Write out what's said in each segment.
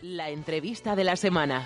La entrevista de la semana.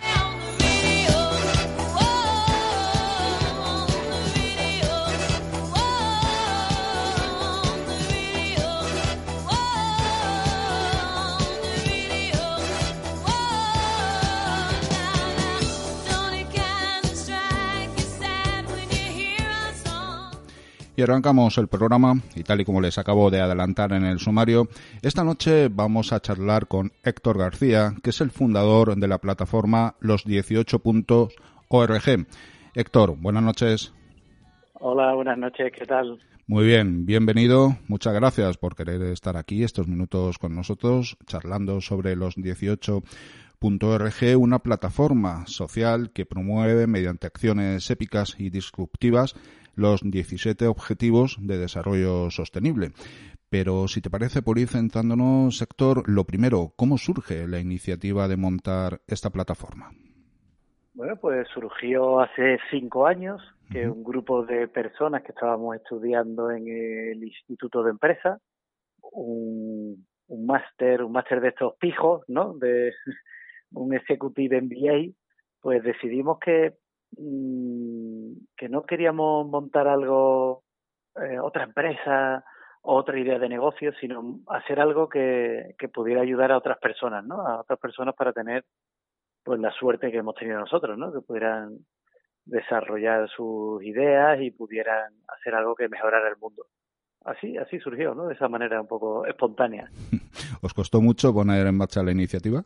Y arrancamos el programa, y tal y como les acabo de adelantar en el sumario, esta noche vamos a charlar con Héctor García, que es el fundador de la plataforma Los18.org. Héctor, buenas noches. Hola, buenas noches, ¿qué tal? Muy bien, bienvenido. Muchas gracias por querer estar aquí estos minutos con nosotros, charlando sobre Los18.org, una plataforma social que promueve, mediante acciones épicas y disruptivas, los 17 Objetivos de Desarrollo Sostenible. Pero si te parece, por ir centrándonos, Héctor, lo primero, ¿cómo surge la iniciativa de montar esta plataforma? Bueno, pues surgió hace 5 años, que un grupo de personas que estábamos estudiando en el Instituto de Empresa, un máster de estos pijos, ¿no? De un Executive MBA, pues decidimos que no queríamos montar algo, otra empresa o otra idea de negocio, sino hacer algo que pudiera ayudar a otras personas, ¿no? A otras personas para tener pues la suerte que hemos tenido nosotros, ¿no? Que pudieran desarrollar sus ideas y pudieran hacer algo que mejorara el mundo. Así surgió, ¿no? De esa manera un poco espontánea. ¿Os costó mucho poner en marcha la iniciativa?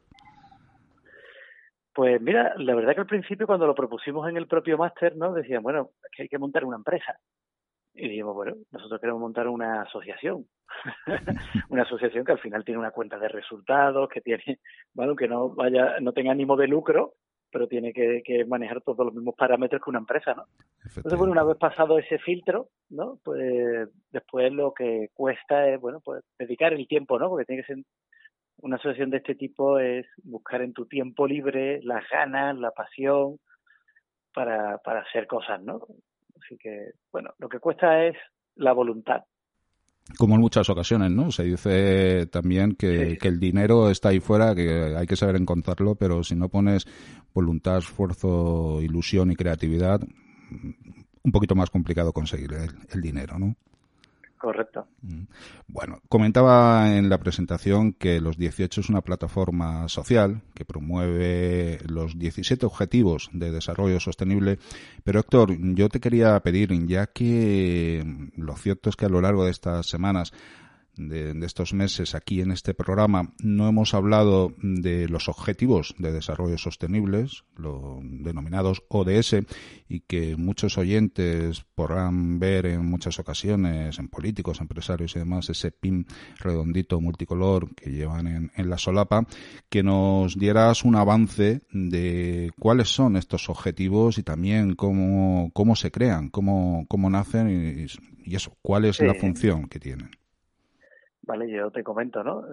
Pues mira, la verdad que al principio cuando lo propusimos en el propio máster, ¿no? Decían, bueno, es que hay que montar una empresa. Y dijimos, bueno, nosotros queremos montar una asociación. Una asociación que al final tiene una cuenta de resultados, que tiene, bueno, que no tenga ánimo de lucro, pero tiene que manejar todos los mismos parámetros que una empresa, ¿no? Entonces, bueno, una vez pasado ese filtro, ¿no? Pues después lo que cuesta es, bueno, pues dedicar el tiempo, ¿no? Porque tiene que ser una asociación de este tipo, es buscar en tu tiempo libre las ganas, la pasión para hacer cosas, ¿no? Así que, bueno, lo que cuesta es la voluntad. Como en muchas ocasiones, ¿no? Se dice también que el dinero está ahí fuera, que hay que saber encontrarlo, pero si no pones voluntad, esfuerzo, ilusión y creatividad, un poquito más complicado conseguir el dinero, ¿no? Correcto. Bueno, comentaba en la presentación que Los 18 es una plataforma social que promueve los 17 Objetivos de Desarrollo Sostenible. Pero, Héctor, yo te quería pedir, ya que lo cierto es que a lo largo de estas semanas, de estos meses, aquí en este programa, no hemos hablado de los Objetivos de Desarrollo Sostenibles, los denominados ODS, y que muchos oyentes podrán ver en muchas ocasiones, en políticos, empresarios y demás, ese pin redondito multicolor que llevan en la solapa, que nos dieras un avance de cuáles son estos objetivos y también cómo se crean, cómo nacen y eso, cuál es la función que tienen. Vale, yo te comento, ¿no?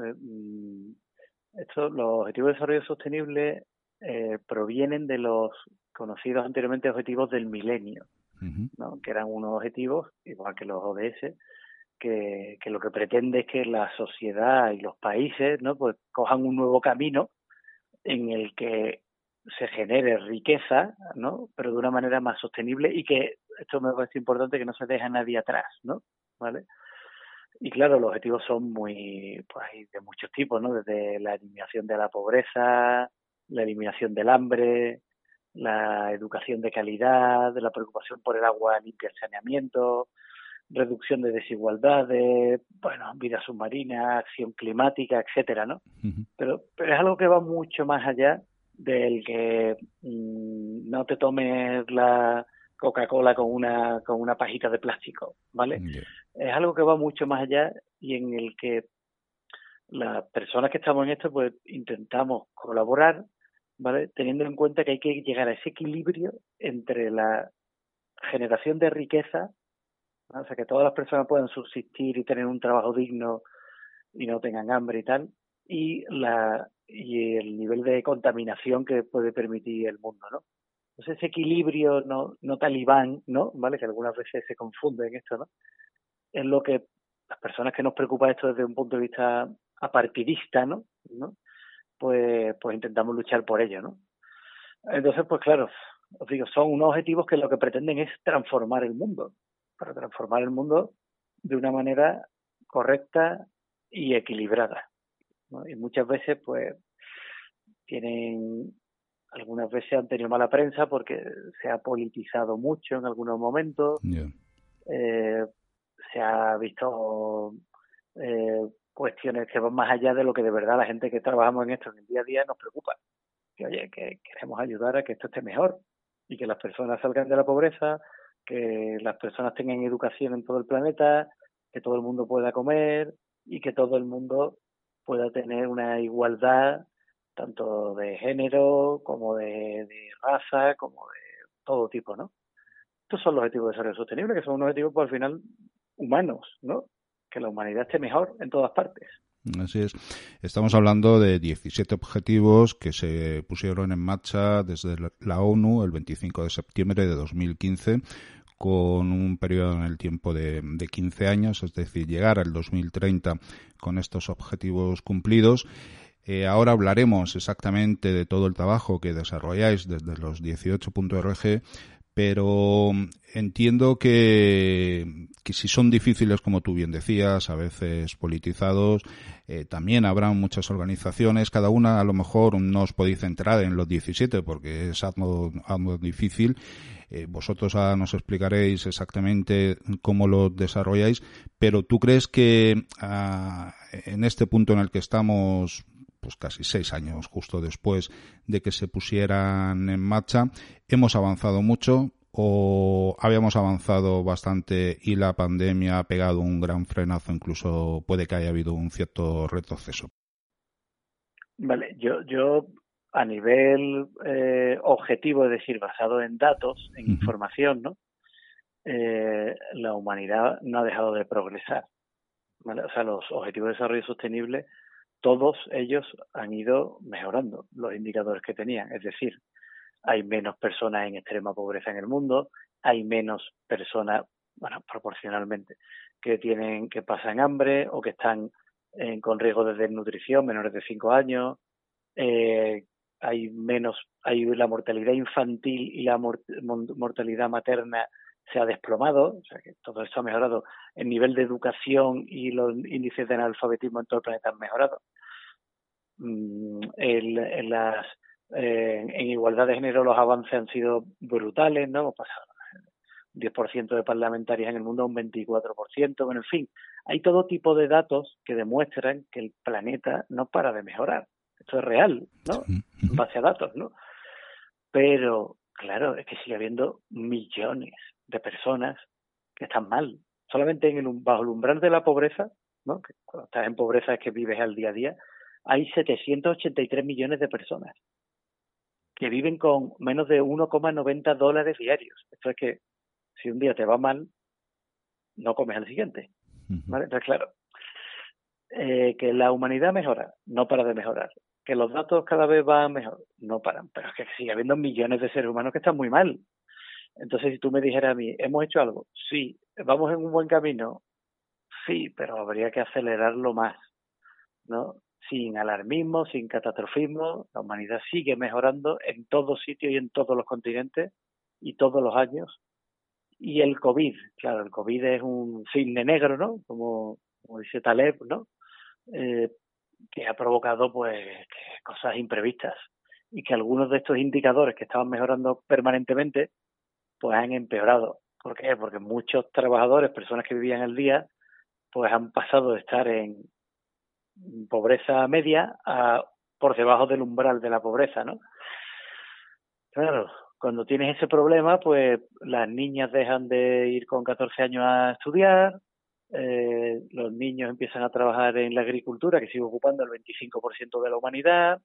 Los Objetivos de Desarrollo Sostenible provienen de los conocidos anteriormente Objetivos del Milenio, ¿no? Que eran unos objetivos, igual que los ODS, que lo que pretende es que la sociedad y los países, ¿no? Pues cojan un nuevo camino en el que se genere riqueza, ¿no? Pero de una manera más sostenible y que, esto me parece importante, que no se deje a nadie atrás, ¿no? ¿Vale? Y claro, los objetivos son muy, pues hay de muchos tipos, ¿no? Desde la eliminación de la pobreza, la eliminación del hambre, la educación de calidad, la preocupación por el agua limpia, el saneamiento, reducción de desigualdades, bueno, vida submarina, acción climática, etcétera, ¿no? Pero es algo que va mucho más allá del que no te tomes la Coca-Cola con una pajita de plástico, ¿vale? Yeah. Es algo que va mucho más allá y en el que las personas que estamos en esto pues intentamos colaborar, ¿vale? Teniendo en cuenta que hay que llegar a ese equilibrio entre la generación de riqueza, ¿no? O sea, que todas las personas puedan subsistir y tener un trabajo digno y no tengan hambre y tal, y el nivel de contaminación que puede permitir el mundo, ¿no? Entonces ese equilibrio no talibán, ¿no? ¿Vale? Que algunas veces se confunde en esto, ¿no? Es lo que las personas que nos preocupa esto desde un punto de vista apartidista, ¿no? pues intentamos luchar por ello, ¿no? Entonces, pues claro, os digo, son unos objetivos que lo que pretenden es transformar el mundo, para transformar el mundo de una manera correcta y equilibrada, ¿no? Y muchas veces, pues, algunas veces han tenido mala prensa porque se ha politizado mucho en algunos momentos, Yeah. se ha visto cuestiones que van más allá de lo que de verdad la gente que trabajamos en esto en el día a día nos preocupa. Que oye, que queremos ayudar a que esto esté mejor y que las personas salgan de la pobreza, que las personas tengan educación en todo el planeta, que todo el mundo pueda comer y que todo el mundo pueda tener una igualdad tanto de género como de raza, como de todo tipo, ¿no? Estos son los objetivos de desarrollo sostenible, que son unos objetivos, pues, al final, humanos, ¿no? Que la humanidad esté mejor en todas partes. Así es. Estamos hablando de 17 objetivos que se pusieron en marcha desde la ONU el 25 de septiembre de 2015 con un periodo en el tiempo de 15 años, es decir, llegar al 2030 con estos objetivos cumplidos. Ahora hablaremos exactamente de todo el trabajo que desarrolláis desde los 18.org, pero entiendo que si son difíciles, como tú bien decías, a veces politizados, también habrá muchas organizaciones, cada una a lo mejor no os podéis centrar en los 17 porque es algo difícil. Vosotros ahora nos explicaréis exactamente cómo lo desarrolláis, pero ¿tú crees que en este punto en el que estamos, pues casi 6 años justo después de que se pusieran en marcha, hemos avanzado mucho o habíamos avanzado bastante y la pandemia ha pegado un gran frenazo, incluso puede que haya habido un cierto retroceso? Vale, yo a nivel objetivo, es decir, basado en datos, en información, ¿no? La humanidad no ha dejado de progresar, ¿vale? O sea, los objetivos de desarrollo sostenible, todos ellos han ido mejorando los indicadores que tenían. Es decir, hay menos personas en extrema pobreza en el mundo, hay menos personas, bueno, proporcionalmente, que pasan hambre o que están con riesgo de desnutrición, menores de 5 años. Hay la mortalidad infantil y la mortalidad materna se ha desplomado, o sea que todo esto ha mejorado. El nivel de educación y los índices de analfabetismo en todo el planeta han mejorado. En igualdad de género los avances han sido brutales, ¿no? Hemos pasado un 10% de parlamentarias en el mundo a un 24%, bueno, en fin, hay todo tipo de datos que demuestran que el planeta no para de mejorar. Esto es real, ¿no? En base a datos, ¿no? Pero, claro, es que sigue habiendo millones de personas que están mal. Solamente bajo el umbral de la pobreza, ¿no? Que cuando estás en pobreza es que vives al día a día, hay 783 millones de personas que viven con menos de $1,90 diarios. Esto es que si un día te va mal, no comes al siguiente, ¿vale? Entonces, claro, que la humanidad mejora, no para de mejorar. Que los datos cada vez van mejor, no paran. Pero es que sigue habiendo millones de seres humanos que están muy mal. Entonces, si tú me dijeras a mí, ¿hemos hecho algo? Sí. ¿Vamos en un buen camino? Sí, pero habría que acelerarlo más, ¿no? Sin alarmismo, sin catastrofismo. La humanidad sigue mejorando en todos sitios y en todos los continentes y todos los años. Y el COVID, claro, el COVID es un cisne negro, ¿no? Como dice Taleb, ¿no? Que ha provocado, pues, cosas imprevistas y que algunos de estos indicadores que estaban mejorando permanentemente, pues han empeorado. ¿Por qué? Porque muchos trabajadores, personas que vivían al día, pues han pasado de estar en pobreza media a por debajo del umbral de la pobreza, ¿no? Claro, cuando tienes ese problema, pues las niñas dejan de ir con 14 años a estudiar, los niños empiezan a trabajar en la agricultura, que sigue ocupando el 25% de la humanidad.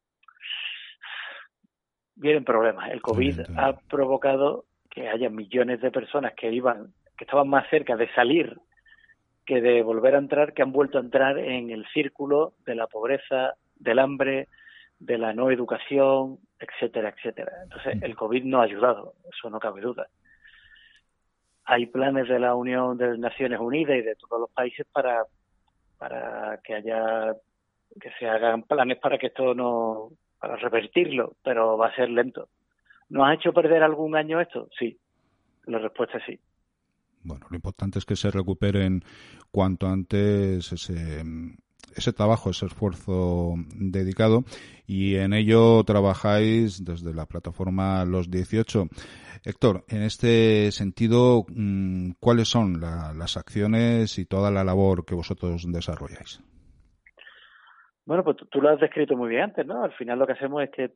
Vienen problemas. El COVID ha provocado que haya millones de personas que estaban más cerca de salir que de volver a entrar, que han vuelto a entrar en el círculo de la pobreza, del hambre, de la no educación, etcétera, etcétera. Entonces, el COVID no ha ayudado, eso no cabe duda. Hay planes de la Unión de Naciones Unidas y de todos los países para que haya que se hagan planes para que esto no, para revertirlo, pero va a ser lento. ¿Nos ha hecho perder algún año esto? Sí, la respuesta es sí. Bueno, lo importante es que se recuperen cuanto antes ese trabajo, ese esfuerzo dedicado, y en ello trabajáis desde la plataforma Los 18. Héctor, en este sentido, ¿cuáles son las acciones y toda la labor que vosotros desarrolláis? Bueno, pues tú lo has descrito muy bien antes, ¿no? Al final lo que hacemos es que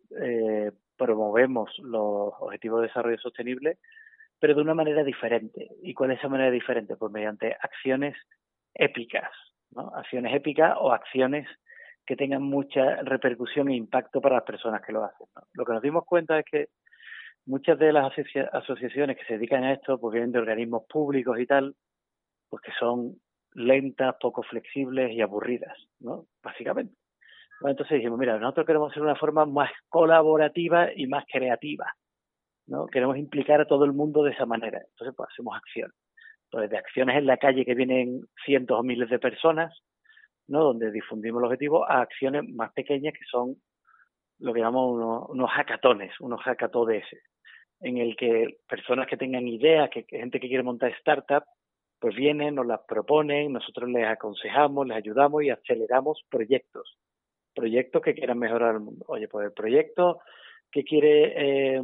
promovemos los Objetivos de Desarrollo Sostenible, pero de una manera diferente. ¿Y cuál es esa manera diferente? Pues mediante acciones épicas, ¿no? Acciones épicas o acciones que tengan mucha repercusión e impacto para las personas que lo hacen, ¿no? Lo que nos dimos cuenta es que muchas de las asociaciones que se dedican a esto, pues vienen de organismos públicos y tal, pues que son lentas, poco flexibles y aburridas, ¿no? Básicamente. Bueno, entonces dijimos, mira, nosotros queremos hacer una forma más colaborativa y más creativa, ¿no? Queremos implicar a todo el mundo de esa manera. Entonces, pues hacemos acciones. Entonces, de acciones en la calle que vienen cientos o miles de personas, ¿no? Donde difundimos el objetivo, a acciones más pequeñas que son lo que llamamos unos hackatones, unos hackatodes, en el que personas que tengan ideas, que gente que quiere montar startup, pues vienen, nos las proponen, nosotros les aconsejamos, les ayudamos y aceleramos proyectos que quieran mejorar el mundo. Oye, pues el proyecto que quiere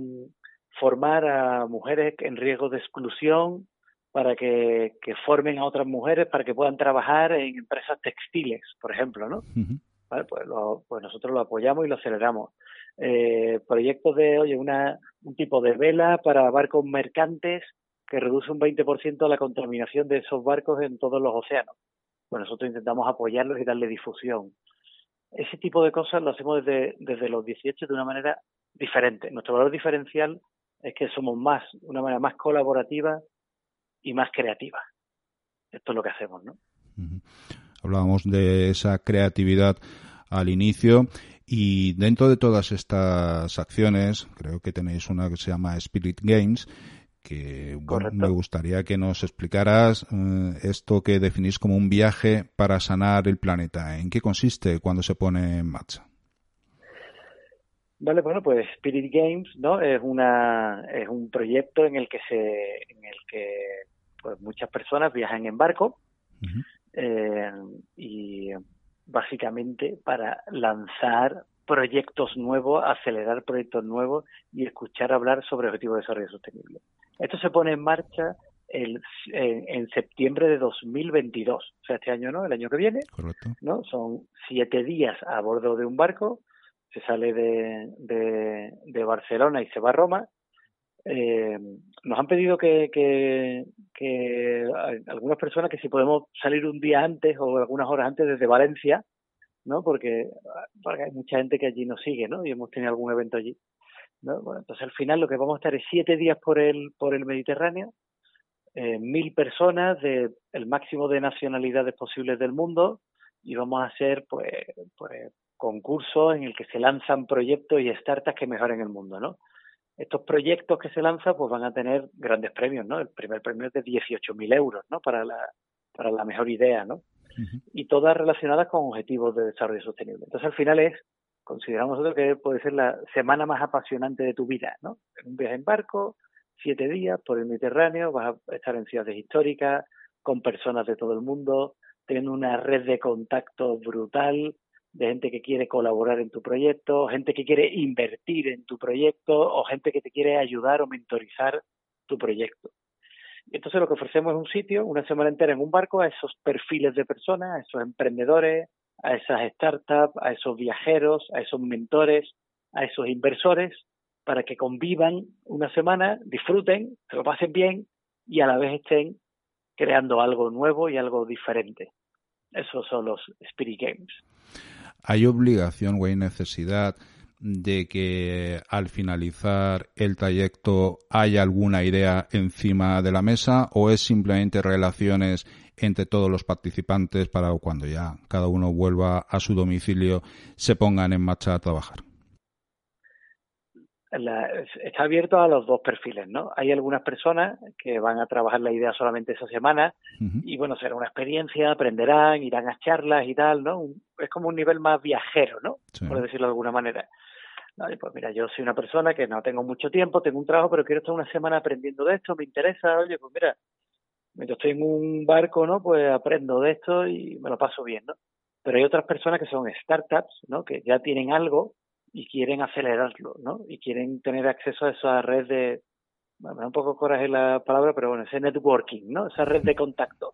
formar a mujeres en riesgo de exclusión para que formen a otras mujeres para que puedan trabajar en empresas textiles, por ejemplo, ¿no? Uh-huh. Vale, pues nosotros lo apoyamos y lo aceleramos. Proyectos de, oye, un tipo de vela para barcos mercantes que reduce un 20% la contaminación de esos barcos en todos los océanos. Pues nosotros intentamos apoyarlos y darle difusión. Ese tipo de cosas lo hacemos desde los 18 de una manera diferente. Nuestro valor diferencial es que somos una manera más colaborativa y más creativa. Esto es lo que hacemos, ¿no? Uh-huh. Hablábamos de esa creatividad al inicio, y dentro de todas estas acciones, creo que tenéis una que se llama Spirit Games, que bueno, me gustaría que nos explicaras esto que definís como un viaje para sanar el planeta. ¿En qué consiste cuando se pone en marcha? Vale, bueno, pues Spirit Games, ¿no? Es un proyecto en el que pues muchas personas viajan en barco, uh-huh. Y básicamente para lanzar proyectos nuevos, acelerar proyectos nuevos y escuchar hablar sobre objetivos de desarrollo sostenible. Esto se pone en marcha en septiembre de 2022, o sea, este año no, el año que viene. Correcto. ¿No? Son 7 días a bordo de un barco, se sale de Barcelona y se va a Roma. Nos han pedido que algunas personas que si podemos salir un día antes o algunas horas antes desde Valencia, ¿no? Porque hay mucha gente que allí nos sigue, ¿no? Y hemos tenido algún evento allí, ¿no? Bueno, entonces al final lo que vamos a estar es 7 días por el Mediterráneo, 1.000 personas de el máximo de nacionalidades posibles del mundo, y vamos a hacer pues concursos en el que se lanzan proyectos y startups que mejoren el mundo, ¿no? Estos proyectos que se lanzan pues van a tener grandes premios, ¿no? El primer premio es de 18.000 euros, ¿no? Para la mejor idea, ¿no? Uh-huh. Y todas relacionadas con objetivos de desarrollo sostenible. Entonces al final consideramos nosotros que puede ser la semana más apasionante de tu vida, ¿no? Un viaje en barco, 7 días por el Mediterráneo, vas a estar en ciudades históricas, con personas de todo el mundo, teniendo una red de contacto brutal, de gente que quiere colaborar en tu proyecto, gente que quiere invertir en tu proyecto o gente que te quiere ayudar o mentorizar tu proyecto. Entonces lo que ofrecemos es un sitio, una semana entera en un barco, a esos perfiles de personas, a esos emprendedores, a esas startups, a esos viajeros, a esos mentores, a esos inversores, para que convivan una semana, disfruten, se lo pasen bien y a la vez estén creando algo nuevo y algo diferente. Esos son los Spirit Games. ¿Hay obligación o hay necesidad de que al finalizar el trayecto haya alguna idea encima de la mesa, o es simplemente relaciones entre todos los participantes para cuando ya cada uno vuelva a su domicilio se pongan en marcha a trabajar? está abierto a los dos perfiles, ¿no? Hay algunas personas que van a trabajar la idea solamente esa semana y, bueno, será una experiencia, aprenderán, irán a charlas y tal, ¿no? Es como un nivel más viajero, ¿no? Sí. Por decirlo de alguna manera. Vale, pues mira, yo soy una persona que no tengo mucho tiempo, tengo un trabajo, pero quiero estar una semana aprendiendo de esto, me interesa, oye, pues mira, yo estoy en un barco, ¿no? Pues aprendo de esto y me lo paso bien, ¿no? Pero hay otras personas que son startups, ¿no? Que ya tienen algo y quieren acelerarlo, ¿no? Y quieren tener acceso a esa red de, bueno, me da un poco coraje la palabra, pero bueno, ese networking, ¿no? Esa red de contactos,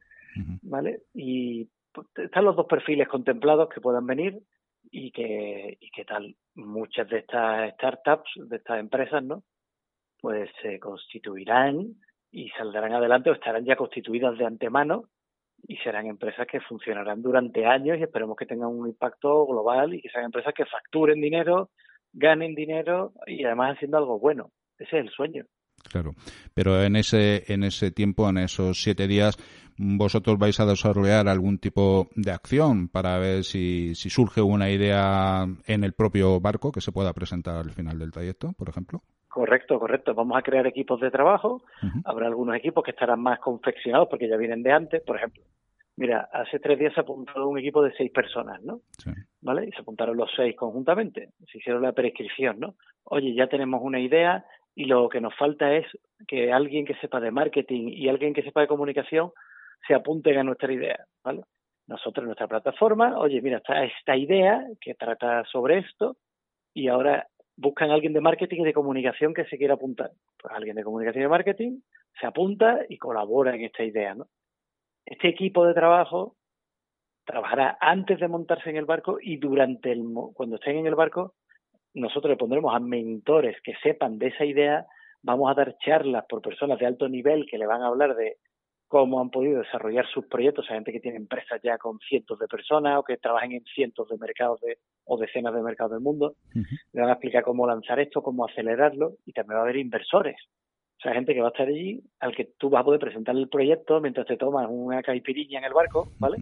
¿vale? Y pues, están los dos perfiles contemplados que puedan venir y que tal, muchas de estas startups, de estas empresas, ¿no? Pues se constituirán y saldrán adelante o estarán ya constituidas de antemano y serán empresas que funcionarán durante años y esperemos que tengan un impacto global y que sean empresas que facturen dinero, ganen dinero y además haciendo algo bueno. Ese es el sueño. Claro, pero en ese tiempo, en esos 7 días, ¿vosotros vais a desarrollar algún tipo de acción para ver si surge una idea en el propio barco que se pueda presentar al final del trayecto, por ejemplo? Correcto. Vamos a crear equipos de trabajo. Habrá algunos equipos que estarán más confeccionados porque ya vienen de antes. Por ejemplo, mira, hace 3 días se apuntó un equipo de 6 personas, ¿no? Sí. ¿Vale? Y se apuntaron los 6 conjuntamente. Se hicieron la prescripción, ¿no? Oye, ya tenemos una idea y lo que nos falta es que alguien que sepa de marketing y alguien que sepa de comunicación se apunten a nuestra idea, ¿vale? Nosotros en nuestra plataforma, oye, mira, está esta idea que trata sobre esto y ahora buscan a alguien de marketing y de comunicación que se quiera apuntar. Pues alguien de comunicación y de marketing se apunta y colabora en esta idea, ¿no? Este equipo de trabajo trabajará antes de montarse en el barco y cuando estén en el barco nosotros le pondremos a mentores que sepan de esa idea, vamos a dar charlas por personas de alto nivel que le van a hablar de cómo han podido desarrollar sus proyectos, a gente que tiene empresas ya con cientos de personas o que trabajan en cientos de mercados o decenas de mercados del mundo. Le van a explicar cómo lanzar esto, cómo acelerarlo y también va a haber inversores. O sea, gente que va a estar allí al que tú vas a poder presentar el proyecto mientras te tomas una caipiriña en el barco, ¿vale?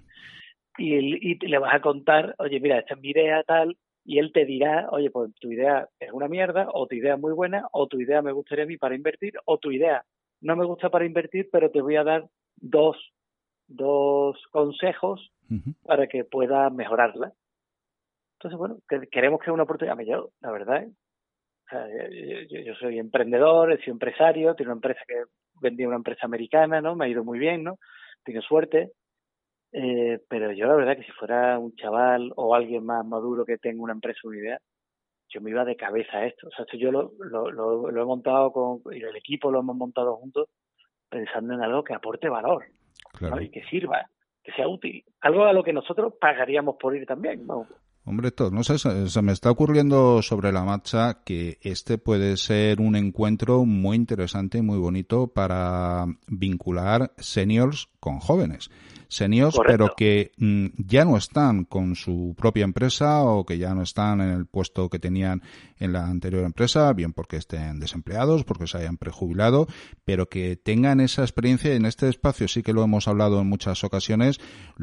Y le vas a contar, oye, mira, esta es mi idea, tal, y él te dirá, oye, pues tu idea es una mierda, o tu idea es muy buena, o tu idea me gustaría a mí para invertir, o tu idea no me gusta para invertir, pero te voy a dar dos consejos para que puedas mejorarla. Entonces, bueno, queremos que es una oportunidad. Yo, la verdad, o sea, yo soy emprendedor, he sido empresario, tengo una empresa que vendí una empresa americana, ¿no? Me ha ido muy bien, ¿no? Tengo suerte. Pero yo la verdad que si fuera un chaval o alguien más maduro que tenga una empresa o una idea, yo me iba de cabeza a esto. O sea, esto yo lo he montado y el equipo lo hemos montado juntos pensando en algo que aporte valor, claro, ¿no? Y que sirva, que sea útil. Algo a lo que nosotros pagaríamos por ir también, ¿no? Hombre, Héctor, no sé, se me está ocurriendo sobre la marcha que este puede ser un encuentro muy interesante y muy bonito para vincular seniors con jóvenes. Seniors, correcto, pero que ya no están con su propia empresa o que ya no están en el puesto que tenían en la anterior empresa, bien porque estén desempleados, porque se hayan prejubilado, pero que tengan esa experiencia. En este espacio sí que lo hemos hablado en muchas ocasiones,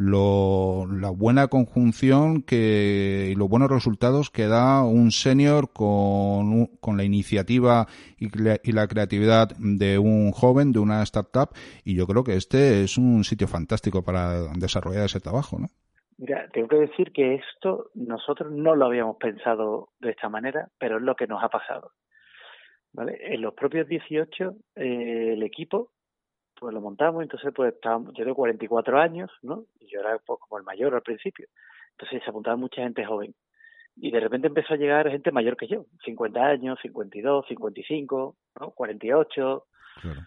la buena conjunción y los buenos resultados que da un senior con la iniciativa y la creatividad de un joven, de una startup, y yo creo que este es un sitio fantástico para desarrollar ese trabajo, ¿no? Mira, tengo que decir que esto nosotros no lo habíamos pensado de esta manera, pero es lo que nos ha pasado, ¿vale? En los propios 18, el equipo, pues lo montamos, entonces pues yo tengo 44 años, ¿no? Y yo era pues como el mayor al principio. Entonces se apuntaba mucha gente joven. Y de repente empezó a llegar gente mayor que yo, 50 años, 52, 55, ¿no? 48. Claro.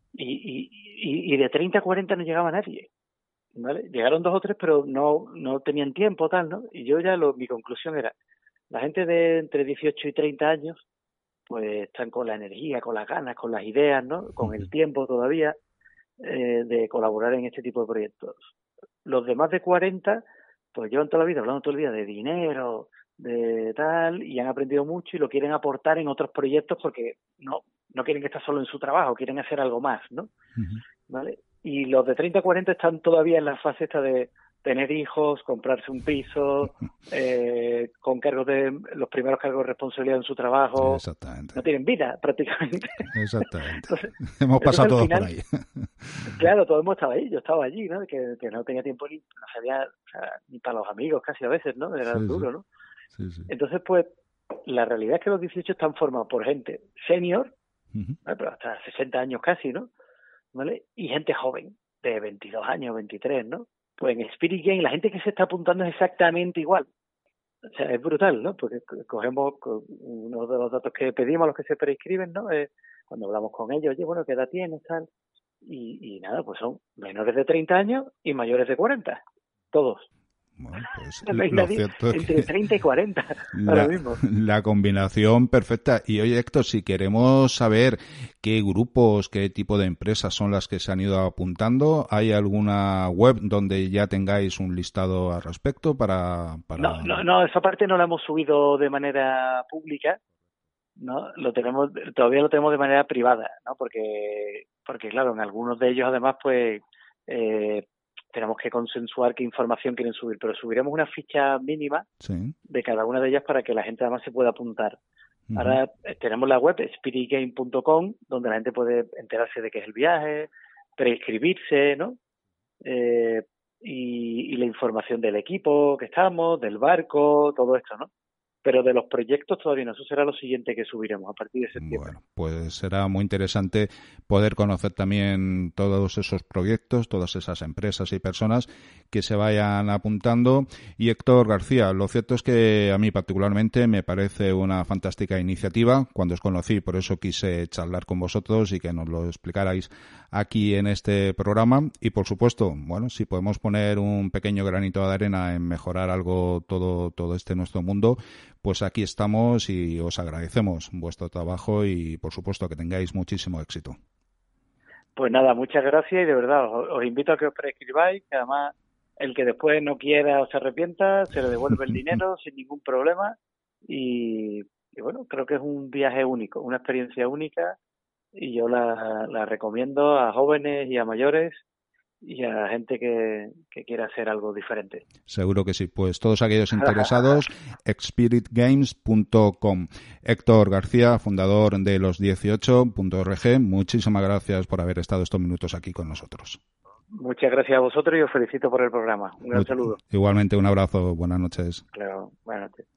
Y de 30 a 40 no llegaba nadie, ¿vale? Llegaron 2 o 3, pero no tenían tiempo, tal, ¿no? Y yo ya mi conclusión era, la gente de entre 18 y 30 años, pues están con la energía, con las ganas, con las ideas, ¿no? Con el tiempo todavía de colaborar en este tipo de proyectos. Los demás de 40, pues llevan toda la vida hablando todo el día de dinero, de tal, y han aprendido mucho y lo quieren aportar en otros proyectos porque no quieren estar solo en su trabajo, quieren hacer algo más, ¿no? ¿Vale? Y los de 30 a 40 están todavía en la fase esta de, tener hijos, comprarse un piso, con los primeros cargos de responsabilidad en su trabajo. Exactamente. No tienen vida, prácticamente. Exactamente. Entonces, hemos pasado todos final, por ahí. Claro, todos hemos estado ahí. Yo estaba allí, ¿no? Que no tenía tiempo no sabía, o sea, ni para los amigos casi a veces, ¿no? Era duro, ¿no? Sí, sí. Entonces, pues, la realidad es que los 18 están formados por gente senior, ¿vale? Pero hasta 60 años casi, ¿no? ¿Vale? Y gente joven, de 22 años, 23, ¿no? Pues en Spirit Game la gente que se está apuntando es exactamente igual. O sea, es brutal, ¿no? Porque cogemos uno de los datos que pedimos a los que se prescriben, ¿no? Cuando hablamos con ellos, oye, bueno, ¿qué edad tienes, tal? Y nada, pues son menores de 30 años y mayores de 40. Todos. Bueno, pues lo cierto es entre 30 y 40 ahora mismo. La combinación perfecta. Y oye, Héctor, si queremos saber qué grupos, qué tipo de empresas son las que se han ido apuntando, ¿hay alguna web donde ya tengáis un listado al respecto para... No, esa parte no la hemos subido de manera pública, ¿no? Todavía lo tenemos de manera privada, ¿no? Porque claro, en algunos de ellos además pues tenemos que consensuar qué información quieren subir, pero subiremos una ficha mínima de cada una de ellas para que la gente además se pueda apuntar. Ahora tenemos la web spiritgame.com, donde la gente puede enterarse de qué es el viaje, prescribirse, ¿no? Y la información del equipo que estamos, del barco, todo esto, ¿no? Pero de los proyectos todavía no, eso será lo siguiente que subiremos a partir de septiembre. Bueno, pues será muy interesante poder conocer también todos esos proyectos, todas esas empresas y personas que se vayan apuntando. Y Héctor García, lo cierto es que a mí particularmente me parece una fantástica iniciativa. Cuando os conocí, por eso quise charlar con vosotros y que nos lo explicarais aquí en este programa. Y por supuesto, bueno, si podemos poner un pequeño granito de arena en mejorar algo todo este nuestro mundo, pues aquí estamos y os agradecemos vuestro trabajo y, por supuesto, que tengáis muchísimo éxito. Pues nada, muchas gracias y de verdad os invito a que os prescribáis, que además el que después no quiera o se arrepienta, se le devuelve el dinero sin ningún problema y bueno, creo que es un viaje único, una experiencia única y yo la recomiendo a jóvenes y a mayores y a gente que quiera hacer algo diferente. Seguro que sí. Pues todos aquellos interesados, spiritgames.com. Héctor García, fundador de los18.org, muchísimas gracias por haber estado estos minutos aquí con nosotros. Muchas gracias a vosotros y os felicito por el programa. Un gran saludo. Igualmente, un abrazo. Buenas noches. Claro, buenas noches.